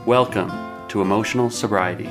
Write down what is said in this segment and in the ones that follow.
Welcome to Emotional Sobriety.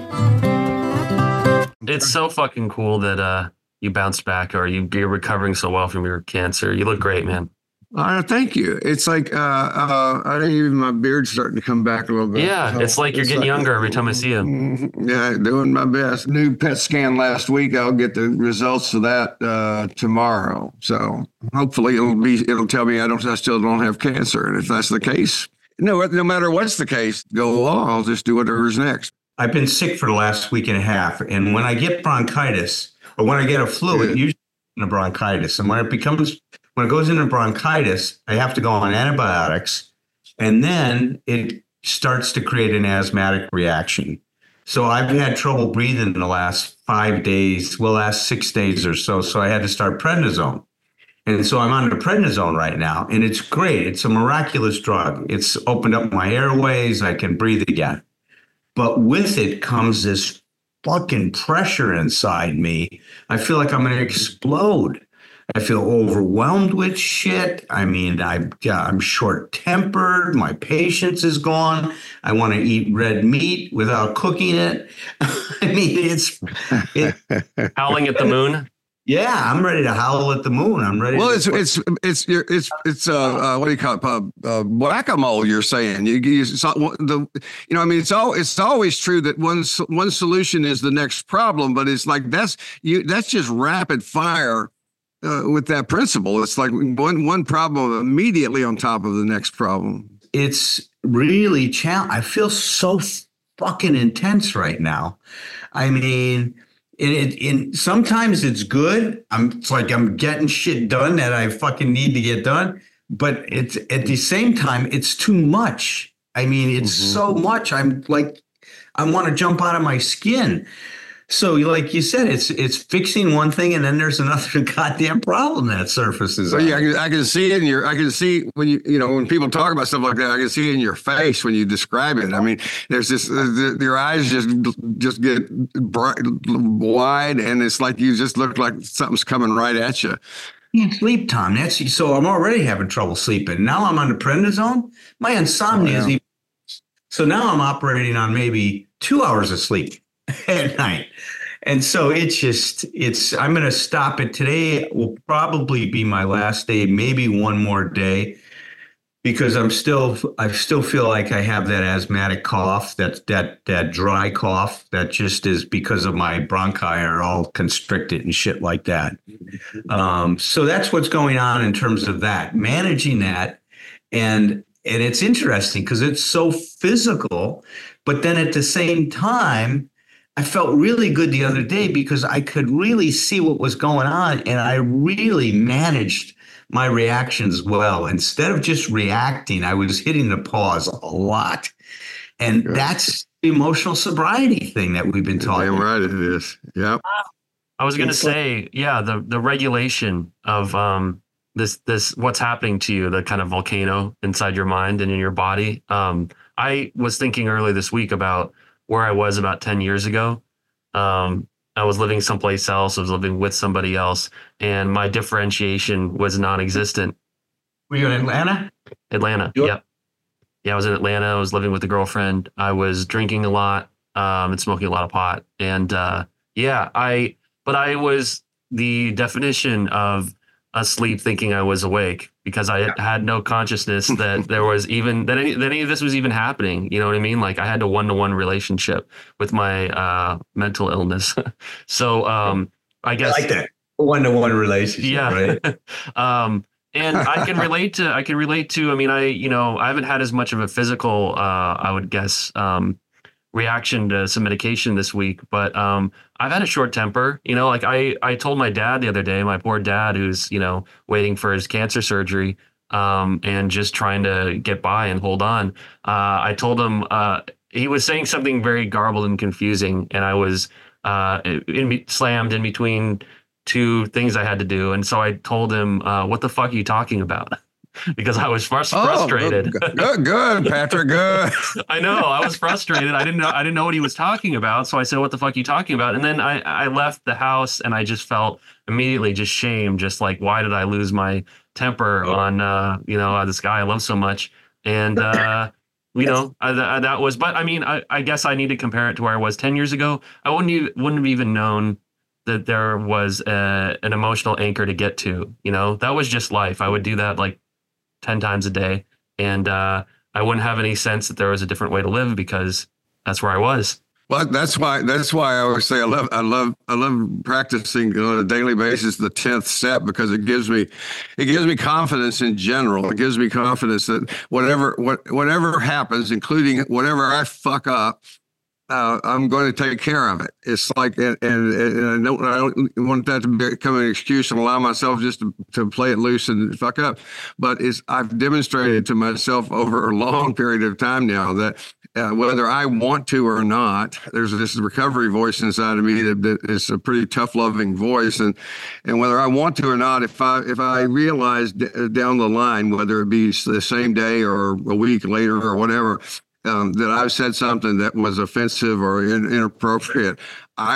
It's so fucking cool that you bounced back, or you're recovering so well from your cancer. You look great, man. Thank you. It's like I think even my beard's starting to come back a little bit. Yeah, so it's like you're getting younger every time I see you. Yeah, doing my best. New PET scan last week. I'll get the results of that tomorrow. So hopefully it'll tell me I still don't have cancer. And if that's the case, no matter what's the case, go along. I'll just do whatever's next. I've been sick for the last week and a half, and when I get bronchitis or when I get a flu, it usually in a bronchitis, and when it goes into bronchitis, I have to go on antibiotics, and then it starts to create an asthmatic reaction. So I've had trouble breathing in the last 5 days, last 6 days or so. So I had to start prednisone. And so I'm on the prednisone right now, and it's great. It's a miraculous drug. It's opened up my airways. I can breathe again. But with it comes this fucking pressure inside me. I feel like I'm going to explode. I feel overwhelmed with shit. I mean, I'm short-tempered. My patience is gone. I want to eat red meat without cooking it. I mean, it's howling at the moon. Yeah, I'm ready to howl at the moon. I'm ready. Well, it's what do you call it? Whack-a-mole. You're saying it's always true that one solution is the next problem, but it's like that's just rapid fire. With that principle, it's like one problem immediately on top of the next problem. It's really challenging. I feel so fucking intense right now. I mean, sometimes it's good. It's like I'm getting shit done that I fucking need to get done. But it's at the same time, it's too much. I mean, it's so much. I'm like, I want to jump out of my skin. So, like you said, it's fixing one thing, and then there's another goddamn problem that surfaces. So yeah, I can see it I can see when when people talk about stuff like that, I can see it in your face when you describe it. I mean, there's this, your eyes just get bright, wide, and it's like you just look like something's coming right at you. You can't sleep, Tom. So I'm already having trouble sleeping. Now I'm on the prednisone. My insomnia is even. So now I'm operating on maybe 2 hours of sleep at night. And so I'm going to stop it. Today will probably be my last day, maybe one more day, because I still feel like I have that asthmatic cough, that dry cough that just is because of my bronchi are all constricted and shit like that. So that's what's going on in terms of that, managing that. And it's interesting because it's so physical, but then at the same time, I felt really good the other day because I could really see what was going on, and I really managed my reactions well. Instead of just reacting, I was hitting the pause a lot. And that's the emotional sobriety thing that we've been talking about. Right, it is. Yep. I was going to say, the regulation of this what's happening to you, the kind of volcano inside your mind and in your body. I was thinking earlier this week about where I was about 10 years ago. I was living someplace else. I was living with somebody else, and my differentiation was non-existent. Were you in Atlanta? Atlanta, yep. Yeah, I was in Atlanta. I was living with a girlfriend. I was drinking a lot and smoking a lot of pot. And I was the definition of asleep thinking I was awake, because I had no consciousness that there was even that any of this was even happening. You know what I mean? Like I had a one-to-one relationship with my mental illness. So I guess I like that one-to-one relationship. Yeah. Right? And I can relate to, I mean, I haven't had as much of a physical, I would guess, reaction to some medication this week, but I've had a short temper. Like I told my dad the other day, my poor dad, who's waiting for his cancer surgery and just trying to get by and hold on. I told him he was saying something very garbled and confusing, and I was slammed in between two things I had to do, and so I told him, "What the fuck are you talking about?" Because I was frustrated. Good, Patrick. Good. I know. I was frustrated. I didn't know what he was talking about. So I said, "What the fuck are you talking about?" And then I left the house, and I just felt immediately just shame. Just like, why did I lose my temper on this guy I love so much? And That was, but I mean, I guess I need to compare it to where I was 10 years ago. I wouldn't have even known that there was an emotional anchor to get to, that was just life. I would do that like 10 times a day. And I wouldn't have any sense that there was a different way to live because that's where I was. Well, that's why I always say I love practicing on a daily basis the 10th step, because it gives me confidence in general. It gives me confidence that whatever happens, including whatever I fuck up, I'm going to take care of it. It's like, and I don't want that to become an excuse and allow myself just to play it loose and fuck up. But I've demonstrated to myself over a long period of time now that whether I want to or not, there's this recovery voice inside of me that is a pretty tough, loving voice, and whether I want to or not, if I realize down the line, whether it be the same day or a week later or whatever, that I've said something that was offensive or inappropriate, I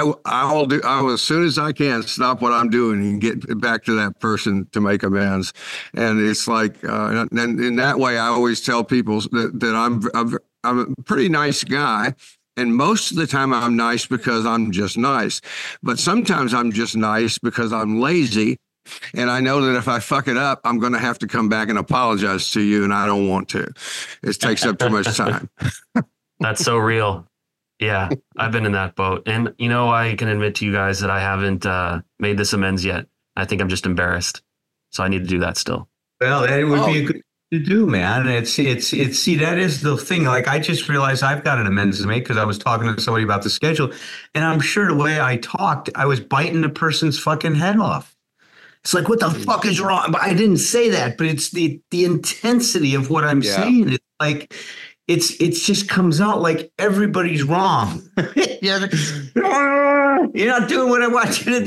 will, as soon as I can, stop what I'm doing and get back to that person to make amends. And it's like, and in that way, I always tell people that I'm a pretty nice guy. And most of the time I'm nice because I'm just nice. But sometimes I'm just nice because I'm lazy. And I know that if I fuck it up, I'm going to have to come back and apologize to you. And I don't want to. It takes up too much time. That's so real. Yeah, I've been in that boat. And, I can admit to you guys that I haven't made this amends yet. I think I'm just embarrassed. So I need to do that still. Well, it would be a good to do, man. It's see, that is the thing. Like, I just realized I've got an amends to make because I was talking to somebody about the schedule. And I'm sure the way I talked, I was biting the person's fucking head off. It's like, what the fuck is wrong? But I didn't say that, but it's the intensity of what I'm saying. It's like, it just comes out like everybody's wrong. You're not doing what I want you to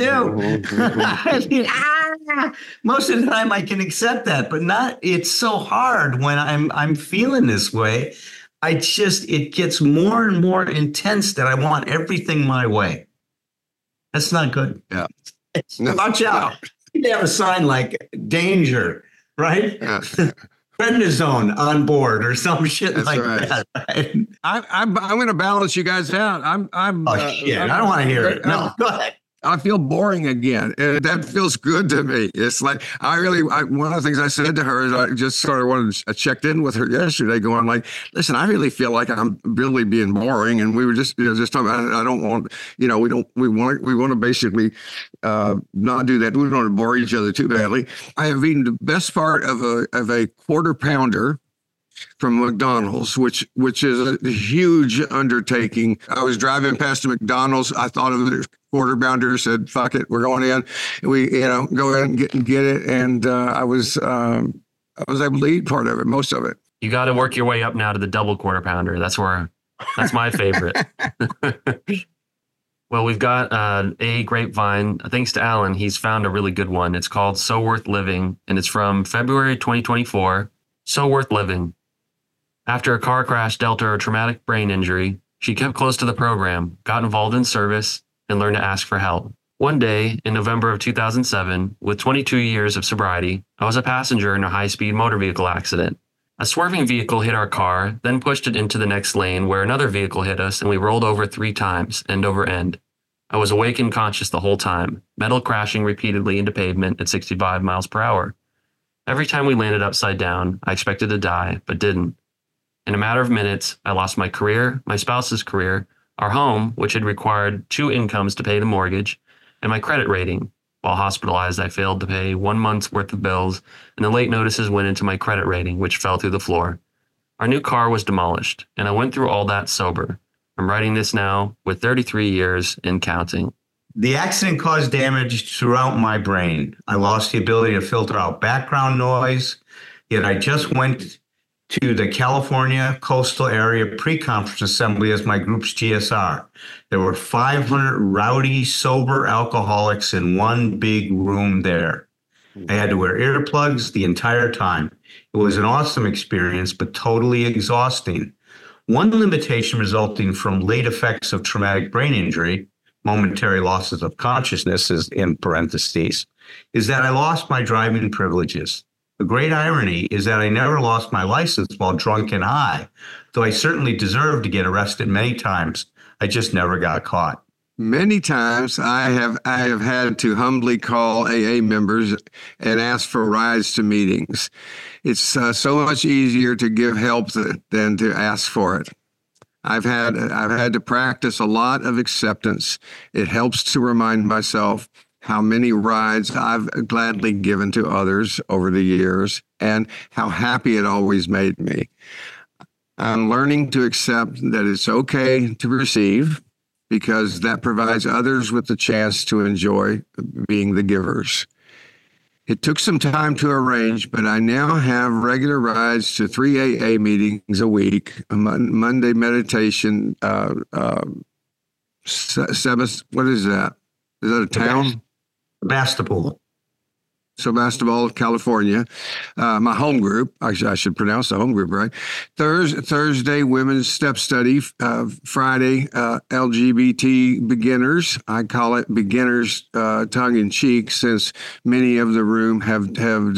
do. Most of the time I can accept that, but it's so hard when I'm feeling this way. It gets more and more intense that I want everything my way. That's not good. Yeah. Watch out. They have a sign like danger, right? Prednisone on board or some shit. That's like right. That. Right? I'm going to balance you guys out. Shit! I don't want to hear it. No, go ahead. I feel boring again, and that feels good to me. It's like one of the things I said to her is I just sort of I checked in with her yesterday, going like, "Listen, I really feel like I'm really being boring," and we were just talking about. I don't want, we want to basically not do that. We don't want to bore each other too badly. I have eaten the best part of a quarter pounder from McDonald's, which is a huge undertaking. I was driving past a McDonald's. I thought of it. Quarter pounder, said, "Fuck it, we're going in." And we, go in and get it. And I was able to eat part of it, most of it. You got to work your way up now to the double quarter pounder. That's my favorite. Well, we've got a grapevine. Thanks to Alan, he's found a really good one. It's called So Worth Living, and it's from February 2024. So Worth Living. After a car crash dealt her a traumatic brain injury, she kept close to the program, got involved in service, and learned to ask for help. One day, in November of 2007, with 22 years of sobriety, I was a passenger in a high-speed motor vehicle accident. A swerving vehicle hit our car, then pushed it into the next lane where another vehicle hit us, and we rolled over 3 times, end over end. I was awake and conscious the whole time, metal crashing repeatedly into pavement at 65 miles per hour. Every time we landed upside down, I expected to die, but didn't. In a matter of minutes, I lost my career, my spouse's career, our home, which had required 2 incomes to pay the mortgage, and my credit rating. While hospitalized, I failed to pay 1 month's worth of bills, and the late notices went into my credit rating, which fell through the floor. Our new car was demolished, and I went through all that sober. I'm writing this now with 33 years and counting. The accident caused damage throughout my brain. I lost the ability to filter out background noise, yet I just went to the California coastal area pre-conference assembly as my group's GSR. There were 500 rowdy, sober alcoholics in one big room there. I had to wear earplugs the entire time. It was an awesome experience, but totally exhausting. One limitation resulting from late effects of traumatic brain injury, momentary losses of consciousness is in parentheses, is that I lost my driving privileges. The great irony is that I never lost my license while drunk and high, though I certainly deserved to get arrested many times. I just never got caught. Many times I have had to humbly call AA members and ask for rides to meetings. It's so much easier to give help than to ask for it. I've had to practice a lot of acceptance. It helps to remind myself how many rides I've gladly given to others over the years and how happy it always made me. I'm learning to accept that it's okay to receive, because that provides others with the chance to enjoy being the givers. It took some time to arrange, but I now have regular rides to 3 AA meetings a week, a Monday meditation, Sebas, what is that? Is that a town? Sebastopol. Sebastopol, California. My home group, I should pronounce the home group right. Thursday, Women's Step Study. Friday, LGBT beginners. I call it beginners tongue in cheek, since many of the room have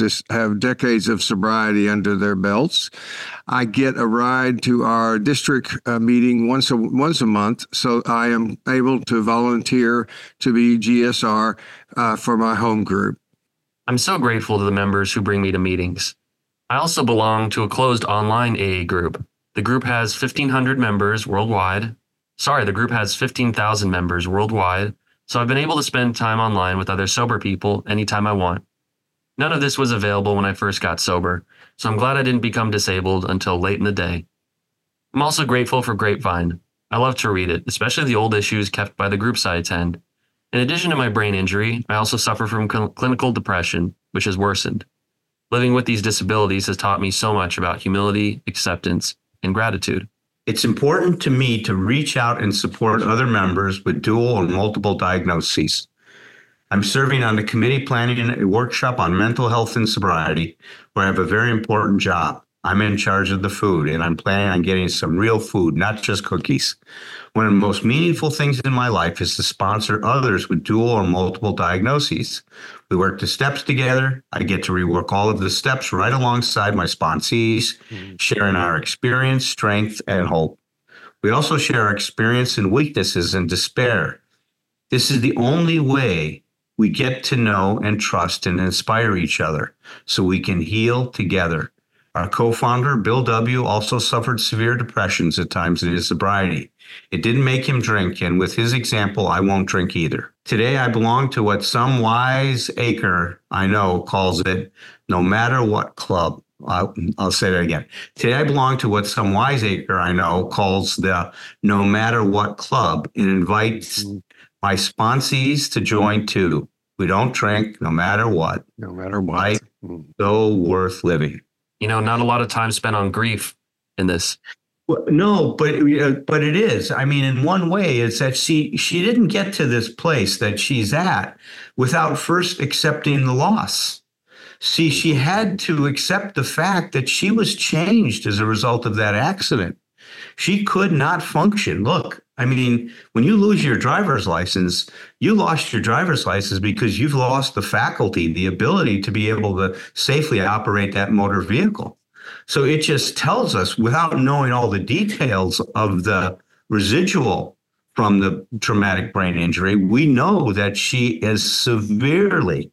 decades of sobriety under their belts. I get a ride to our district meeting once a month, so I am able to volunteer to be GSR for my home group. I'm so grateful to the members who bring me to meetings. I also belong to a closed online AA group. The group has 1,500 members worldwide. The group has 15,000 members worldwide, so I've been able to spend time online with other sober people anytime I want. None of this was available when I first got sober, so I'm glad I didn't become disabled until late in the day. I'm also grateful for Grapevine. I love to read it, especially the old issues kept by the groups I attend. In addition to my brain injury, I also suffer from clinical depression, which has worsened. Living with these disabilities has taught me so much about humility, acceptance, and gratitude. It's important to me to reach out and support other members with dual and multiple diagnoses. I'm serving on the committee planning a workshop on mental health and sobriety, where I have a very important job. I'm in charge of the food, and I'm planning on getting some real food, not just cookies. One of the most meaningful things in my life is to sponsor others with dual or multiple diagnoses. We work the steps together. I get to rework all of the steps right alongside my sponsees, sharing our experience, strength, and hope. We also share our experience and weaknesses and despair. This is the only way we get to know and trust and inspire each other so we can heal together. Our co-founder, Bill W., also suffered severe depressions at times in his sobriety. It didn't make him drink, and with his example, I won't drink either. Today, I belong to what some wiseacre I know calls it no matter what club. I'll say that again. Today, I belong to what some wiseacre I know calls the no matter what club, and invites my sponsees to join too. We don't drink no matter what. No matter what. Life so worth living. Not a lot of time spent on grief in this. Well, no, but it is. I mean, in one way, it's that she didn't get to this place that she's at without first accepting the loss. See, she had to accept the fact that she was changed as a result of that accident. She could not function. Look, I mean, when you lose your driver's license, you lost your driver's license because you've lost the faculty, the ability to be able to safely operate that motor vehicle. So it just tells us, without knowing all the details of the residual from the traumatic brain injury, we know that she is severely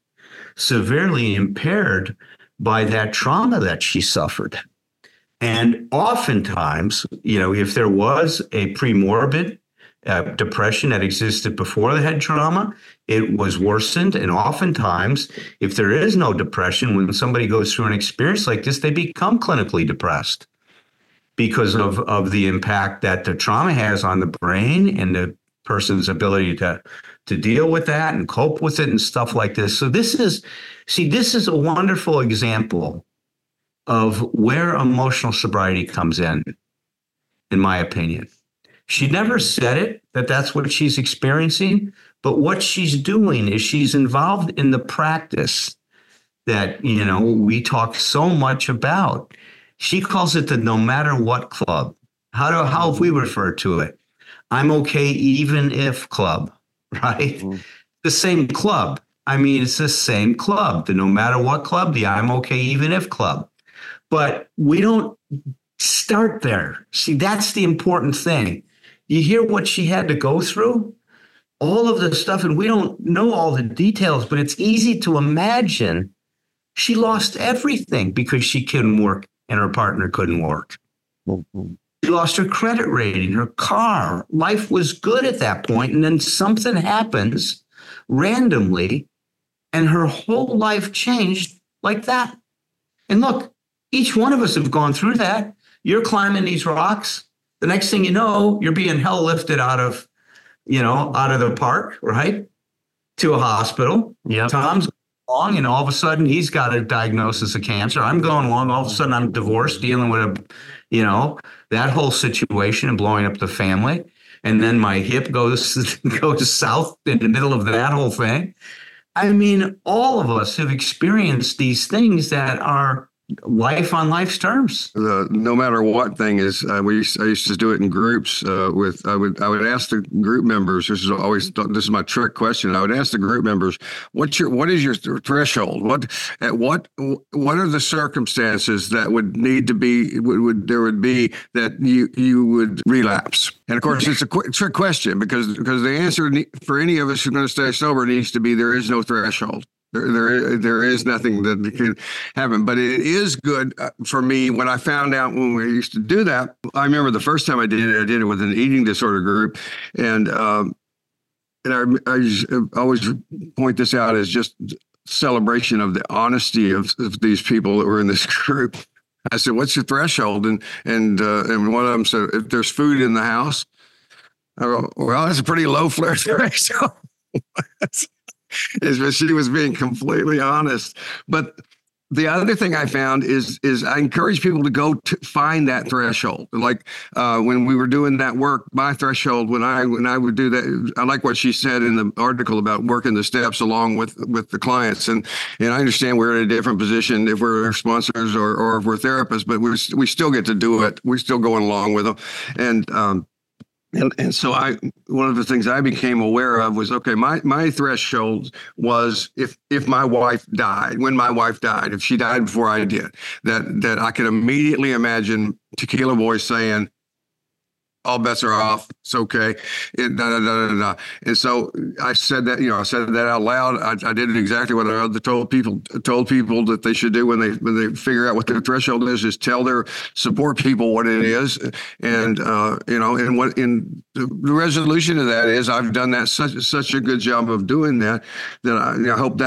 impaired by that trauma that she suffered. And oftentimes, if there was a premorbid depression that existed before the head trauma, it was worsened. And oftentimes, if there is no depression, when somebody goes through an experience like this, they become clinically depressed because of the impact that the trauma has on the brain and the person's ability to deal with that and cope with it and stuff like this. So this is a wonderful example of where emotional sobriety comes in my opinion. She never said it, that's what she's experiencing, but what she's doing is she's involved in the practice that, we talk so much about. She calls it the no matter what club. How have we referred to it? I'm okay even if club, right? Mm-hmm. The same club. I mean, it's the same club, the no matter what club, the I'm okay even if club. But we don't start there. See, that's the important thing. You hear what she had to go through, all of the stuff, and we don't know all the details, but it's easy to imagine she lost everything because she couldn't work and her partner couldn't work. She lost her credit rating, her car. Life was good at that point, and then something happens randomly, and her whole life changed like that. And look, each one of us have gone through that. You're climbing these rocks. The next thing you know, you're being hell lifted out of the park, right? To a hospital. Yep. Tom's along, and all of a sudden he's got a diagnosis of cancer. I'm going along. All of a sudden I'm divorced, dealing with that whole situation and blowing up the family. And then my hip goes south in the middle of that whole thing. I mean, all of us have experienced these things that are life on life's terms. The no matter what thing is, I used to do it in groups. I would ask the group members. This is my trick question. I would ask the group members, what is your threshold? What are the circumstances that would need to be there would be that you would relapse? And of course, it's a trick question because the answer for any of us who's going to stay sober needs to be there is no threshold. There is nothing that can happen, but it is good for me. When I found out when we used to do that, I remember the first time I did it with an eating disorder group, and I always point this out as just celebration of the honesty of these people that were in this group. I said, "What's your threshold?" And one of them said, "If there's food in the house." I go, "Well, that's a pretty low threshold." She was being completely honest. But the other thing I found is I encourage people to go to find that threshold. Like when we were doing that work, my threshold, when I would do that, I like what she said in the article about working the steps along with the clients. And I understand we're in a different position if we're sponsors or if we're therapists, but we still get to do it. We're still going along with them. And so one of the things I became aware of was, okay, my threshold was if my wife died, when my wife died, if she died before I did, that I could immediately imagine Tequila Boy saying, all bets are off. It's okay. And so I said that, I said that out loud. I did exactly what I told people that they should do when they figure out what their threshold is tell their support people what it is. And, and what in the resolution of that is I've done that such a good job of doing that I hope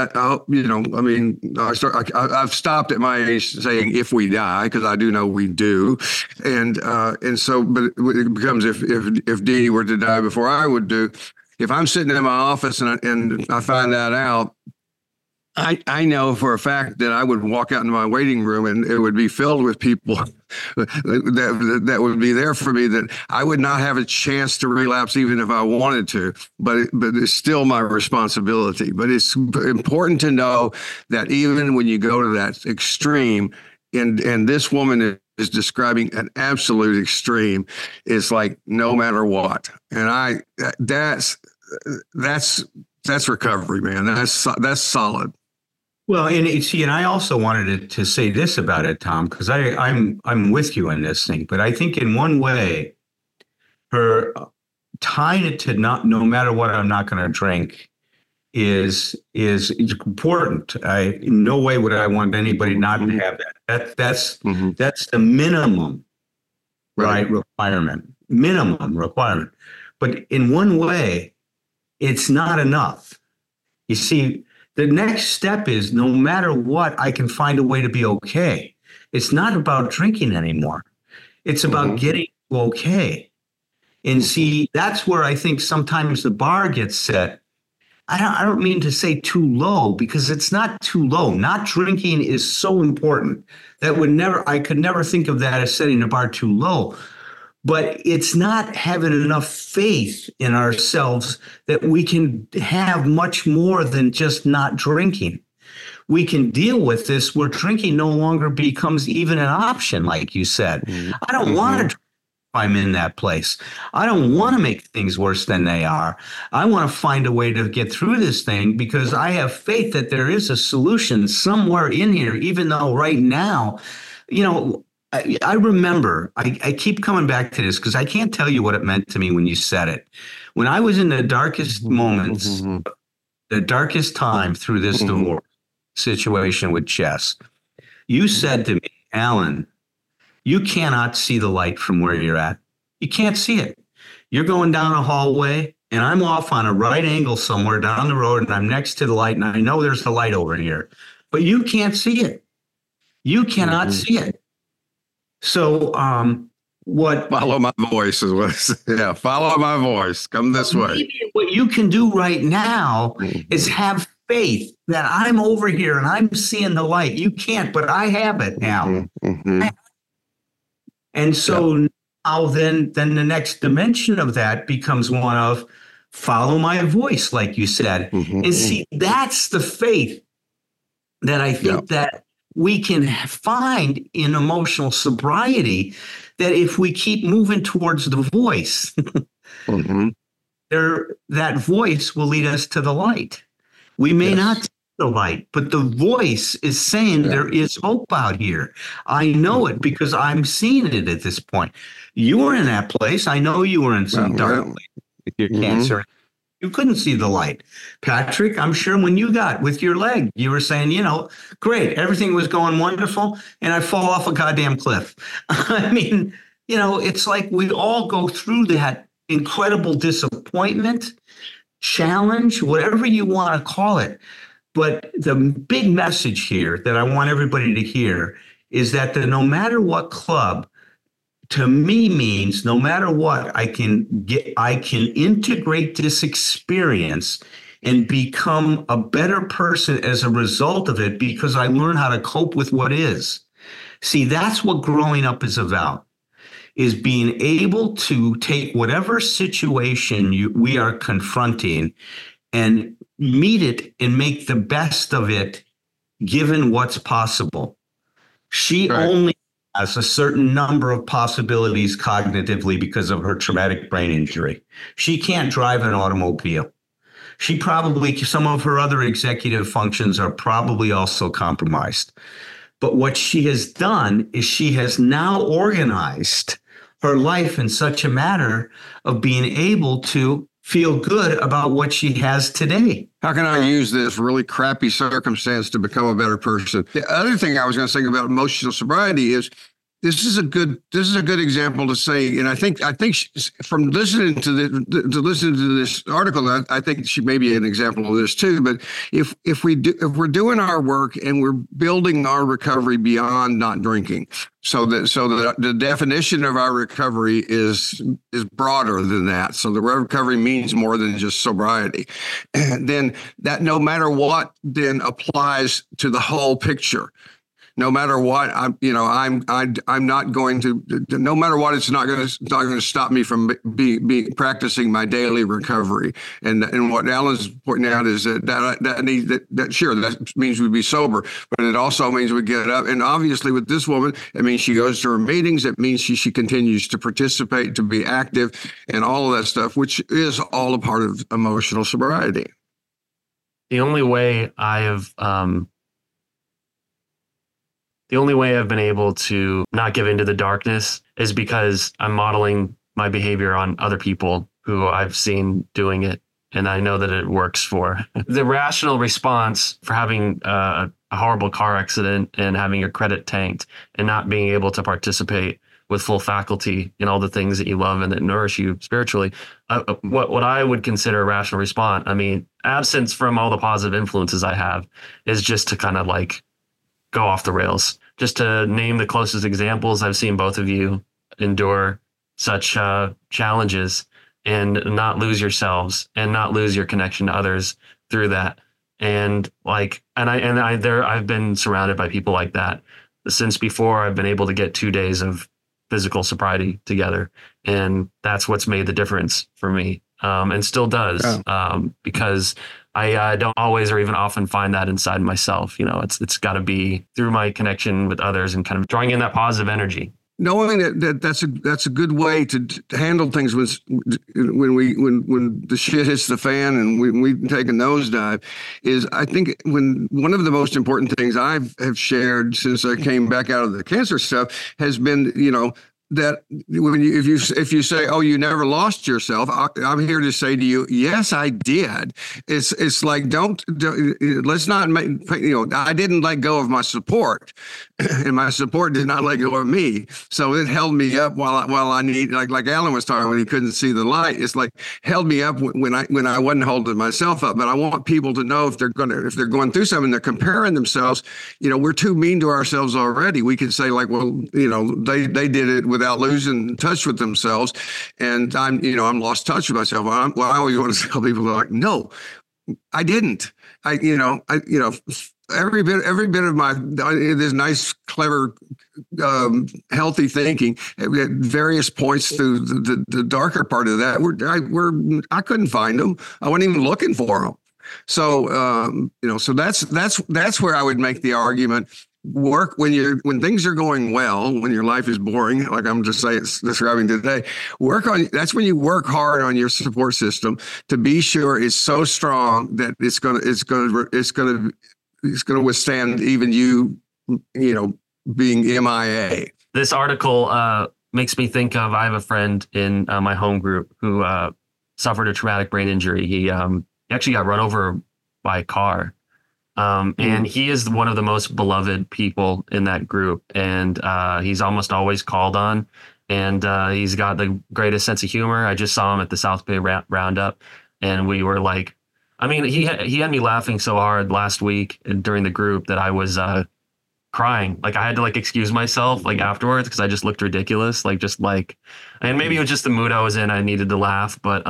I've stopped at my age saying if we die, because I do know we do. And so, but it becomes if Dee were to die before I would do, if I'm sitting in my office and I find that out, I know for a fact that I would walk out into my waiting room and it would be filled with people that would be there for me, that I would not have a chance to relapse even if I wanted to, but it's still my responsibility. But it's important to know that even when you go to that extreme, and this woman is describing an absolute extreme, it's like no matter what. And that's recovery, man. That's solid. Well, and I also wanted to say this about it, Tom, because I'm with you in this thing, but I think in one way, her tying it to no matter what, I'm not going to drink is important. In no way would I want anybody not to have that. That's the minimum, right? Minimum requirement. But in one way, it's not enough. You see, the next step is no matter what, I can find a way to be okay. It's not about drinking anymore. It's about getting okay. And see, that's where I think sometimes the bar gets set. I don't mean to say too low, because it's not too low. Not drinking is so important that I could never think of that as setting the bar too low. But it's not having enough faith in ourselves that we can have much more than just not drinking. We can deal with this where drinking no longer becomes even an option, like you said. I don't want to drink. I'm in that place. I don't want to make things worse than they are. I want to find a way to get through this thing because I have faith that there is a solution somewhere in here, even though right now, I remember, I keep coming back to this because I can't tell you what it meant to me when you said it. When I was in the darkest moments, the darkest time through this divorce situation with Chess, you said to me, Alan, you cannot see the light from where you're at. You can't see it. You're going down a hallway and I'm off on a right angle somewhere down the road and I'm next to the light and I know there's a light over here, but you can't see it. You cannot see it. So follow my voice is what follow my voice. Come this way. What you can do right now is have faith that I'm over here and I'm seeing the light. You can't, but I have it now. And so now then the next dimension of that becomes one of follow my voice, like you said. And see, that's the faith that I think that we can find in emotional sobriety, that if we keep moving towards the voice, that voice will lead us to the light. We may not see the light, but the voice is saying there is hope out here. I know it because I'm seeing it at this point. You were in that place. I know you were in some dark place with your cancer. You couldn't see the light. Patrick, I'm sure when you got with your leg, you were saying, great, everything was going wonderful, and I fall off a goddamn cliff. I mean, it's like we all go through that incredible disappointment, challenge, whatever you want to call it. But the big message here that I want everybody to hear is that no matter what club, to me means no matter what, I can integrate this experience and become a better person as a result of it because I learn how to cope with what is. See, that's what growing up is about, is being able to take whatever situation we are confronting and meet it and make the best of it given what's possible. She only has a certain number of possibilities cognitively because of her traumatic brain injury. She can't drive an automobile. Some of her other executive functions are probably also compromised. But what she has done is she has now organized her life in such a manner of being able to feel good about what she has today. How can I use this really crappy circumstance to become a better person? The other thing I was going to say about emotional sobriety is this is a good example to say, and I think from listening to this article, I think she may be an example of this too. But if we're doing our work and we're building our recovery beyond not drinking, so that the definition of our recovery is broader than that. So the recovery means more than just sobriety, and then that no matter what then applies to the whole picture. No matter what, I'm not going to. No matter what, it's not going to stop me from practicing my daily recovery. And what Alan's pointing out is that sure, that means we be sober, but it also means we get up. And obviously, with this woman, it means she goes to her meetings. It means she continues to participate, to be active, and all of that stuff, which is all a part of emotional sobriety. The only way I've been able to not give into the darkness is because I'm modeling my behavior on other people who I've seen doing it. And I know that it works for the rational response for having a horrible car accident and having your credit tanked and not being able to participate with full faculty in all the things that you love and that nourish you spiritually. What I would consider a rational response, I mean, absence from all the positive influences I have, is just to kind of like go off the rails. Just to name the closest examples, I've seen both of you endure such challenges and not lose yourselves and not lose your connection to others through that. And I've been surrounded by people like that since before I've been able to get 2 days of physical sobriety together. And that's what's made the difference for me, and still does, because I don't always or even often find that inside myself. It's got to be through my connection with others and kind of drawing in that positive energy. knowing that's a good way to handle things when the shit hits the fan and we take a nosedive is, I think, when one of the most important things have shared since I came back out of the cancer stuff has been, that if you say, oh, you never lost yourself, I'm here to say to you, yes, I did. It's like, don't let's not make, I didn't let go of my support, and my support did not let go of me. So it held me up while I need, like Alan was talking when he couldn't see the light. It's like held me up when I wasn't holding myself up. But I want people to know if they're going through something, they're comparing themselves. We're too mean to ourselves already. We can say like, well, they did it without losing touch with themselves, and I'm lost touch with myself. I always want to tell people, like, no, I didn't. Every bit of my this nice, clever, healthy thinking at various points through the darker part of that, I couldn't find them. I wasn't even looking for them. So so that's where I would make the argument. Work when things are going well, when your life is boring, like I'm just describing today. That's when you work hard on your support system to be sure it's so strong that it's gonna withstand even you being MIA. This article makes me think of, I have a friend in my home group who suffered a traumatic brain injury. He actually got run over by a car. And he is one of the most beloved people in that group. And he's almost always called on. And he's got the greatest sense of humor. I just saw him at the South Bay Roundup. And we were like, he had me laughing so hard last week during the group that I was crying. Like I had to excuse myself afterwards because I just looked ridiculous. And maybe it was just the mood I was in. I needed to laugh. But,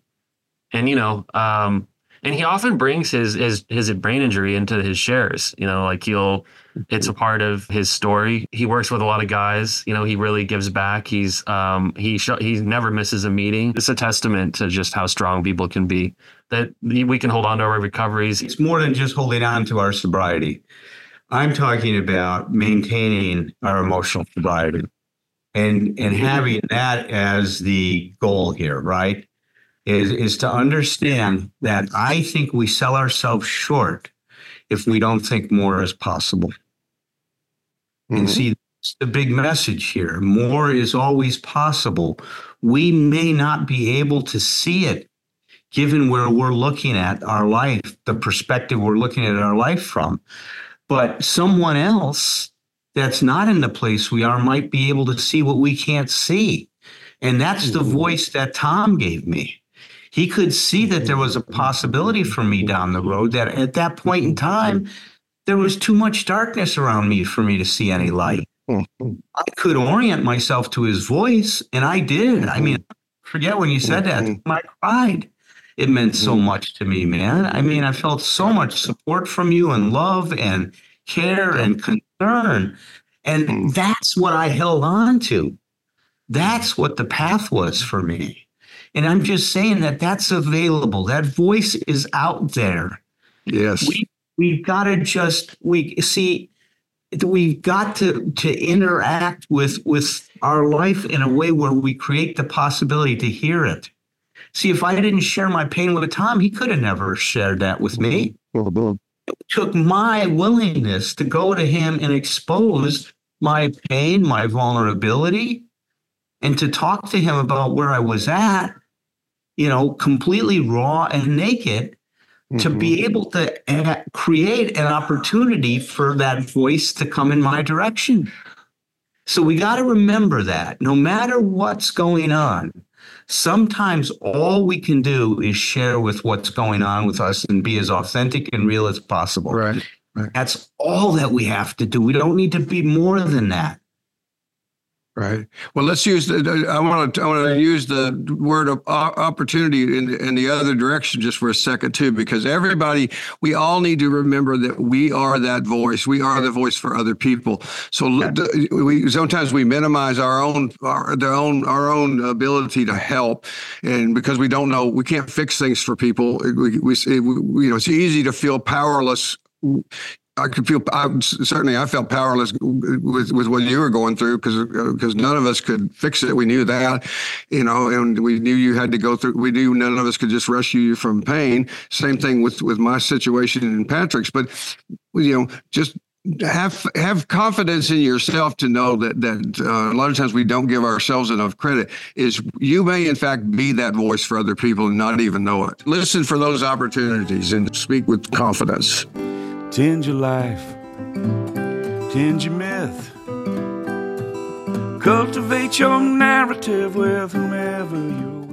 and he often brings his brain injury into his shares, it's a part of his story. He works with a lot of guys, he really gives back. He never misses a meeting. It's a testament to just how strong people can be, that we can hold on to our recoveries. It's more than just holding on to our sobriety. I'm talking about maintaining our emotional sobriety and having that as the goal here, right? Is to understand that I think we sell ourselves short if we don't think more is possible. And see, that's the big message here. More is always possible. We may not be able to see it given where we're looking at our life, the perspective we're looking at our life from. But someone else that's not in the place we are might be able to see what we can't see. And that's the voice that Tom gave me. He could see that there was a possibility for me down the road, that at that point in time, there was too much darkness around me for me to see any light. I could orient myself to his voice, and I did. Forget when you said that. I cried. It meant so much to me, man. I felt so much support from you and love and care and concern. And that's what I held on to. That's what the path was for me. And I'm just saying that's available. That voice is out there. Yes. We've got to we've got to interact with our life in a way where we create the possibility to hear it. See, if I didn't share my pain with Tom, he could have never shared that with me. It took my willingness to go to him and expose my pain, my vulnerability, and to talk to him about where I was at, completely raw and naked, to be able to create an opportunity for that voice to come in my direction. So we got to remember that no matter what's going on, sometimes all we can do is share with what's going on with us and be as authentic and real as possible. Right. That's all that we have to do. We don't need to be more than that. Right. Well, let's use I want to use the word of opportunity in the other direction just for a second too, because we all need to remember that we are that voice. We are the voice for other people. So sometimes we minimize our own ability to help, and because we don't know, we can't fix things for people. It's easy to feel powerless I could feel. I felt powerless with what you were going through because none of us could fix it. We knew that, and we knew you had to go through. We knew none of us could just rescue you from pain. Same thing with my situation and Patrick's. But just have confidence in yourself to know that a lot of times we don't give ourselves enough credit. Is you may in fact be that voice for other people and not even know it. Listen for those opportunities and speak with confidence. Tend your life, tend your myth, cultivate your narrative with whomever you